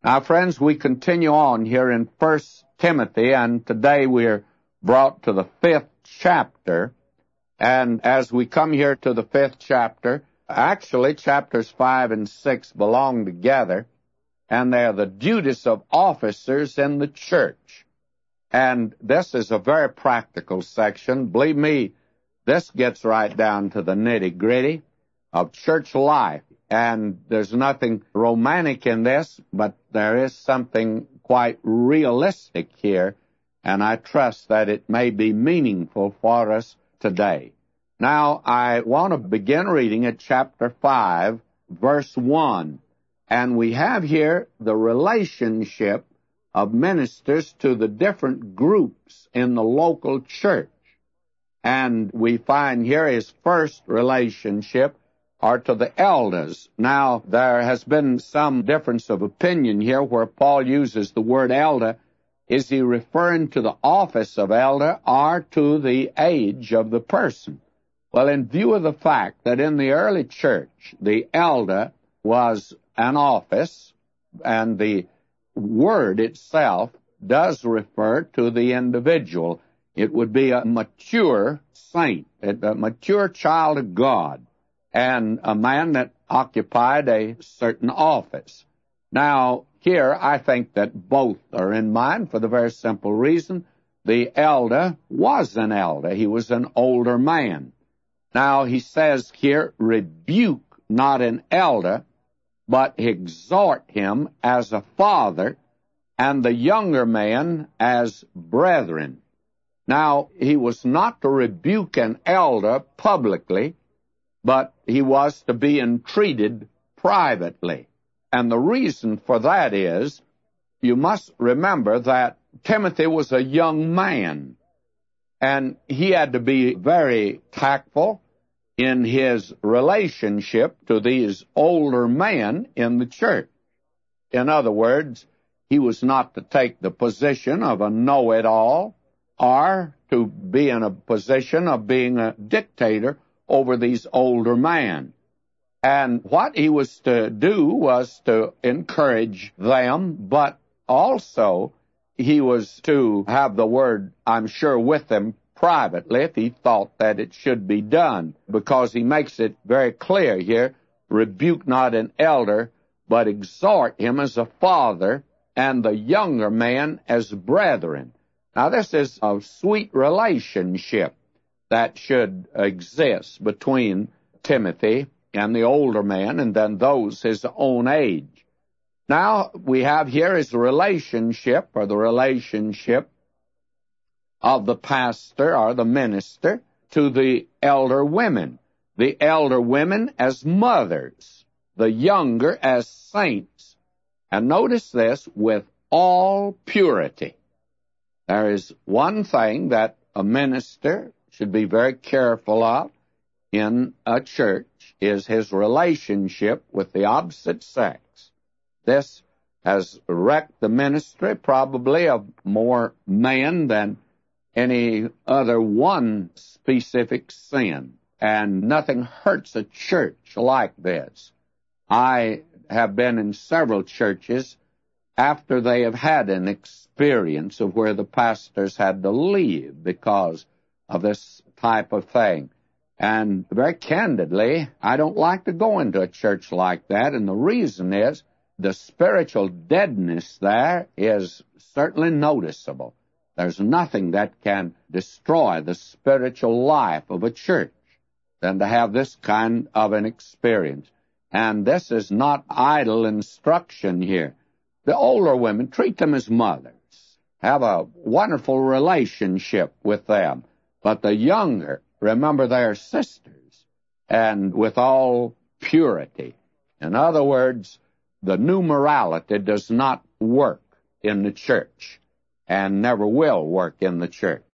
Now, friends, we continue on here in 1 Timothy, and today we're brought to the 5th chapter. And as we come here to the 5th chapter, actually chapters 5 and 6 belong together, and they're the duties of officers in the church. And this is a very practical section. Believe me, this gets right down to the nitty-gritty of church life. And there's nothing romantic in this, but there is something quite realistic here, and I trust that it may be meaningful for us today. Now, I want to begin reading at chapter 5, verse 1. And we have here the relationship of ministers to the different groups in the local church. And we find here his first relationship are to the elders. Now, there has been some difference of opinion here where Paul uses the word elder. Is he referring to the office of elder or to the age of the person? Well, in view of the fact that in the early church, the elder was an office, and the word itself does refer to the individual. It would be a mature saint, a mature child of God, and a man that occupied a certain office. Now, here, I think that both are in mind for the very simple reason the elder was an elder. He was an older man. Now, he says here, rebuke not an elder, but exhort him as a father, and the younger man as brethren. Now, he was not to rebuke an elder publicly, but he was to be entreated privately. And the reason for that is, you must remember that Timothy was a young man, and he had to be very tactful in his relationship to these older men in the church. In other words, he was not to take the position of a know-it-all or to be in a position of being a dictator over these older men. And what he was to do was to encourage them, but also he was to have the word, I'm sure, with them privately if he thought that it should be done, because he makes it very clear here, rebuke not an elder, but exhort him as a father, and the younger man as brethren. Now, this is a sweet relationship that should exist between Timothy and the older man, and then those his own age. Now, we have here his relationship, or the relationship of the pastor or the minister to the elder women. The elder women as mothers, the younger as saints. And notice this, with all purity. There is one thing that a minister should be very careful of in a church, is his relationship with the opposite sex. This has wrecked the ministry probably of more men than any other one specific sin. And nothing hurts a church like this. I have been in several churches after they have had an experience of where the pastors had to leave because of this type of thing. And very candidly, I don't like to go into a church like that, and the reason is the spiritual deadness there is certainly noticeable. There's nothing that can destroy the spiritual life of a church than to have this kind of an experience. And this is not idle instruction here. The older women, treat them as mothers. Have a wonderful relationship with them. But the younger, remember they're sisters, and with all purity. In other words, the new morality does not work in the church, and never will work in the church.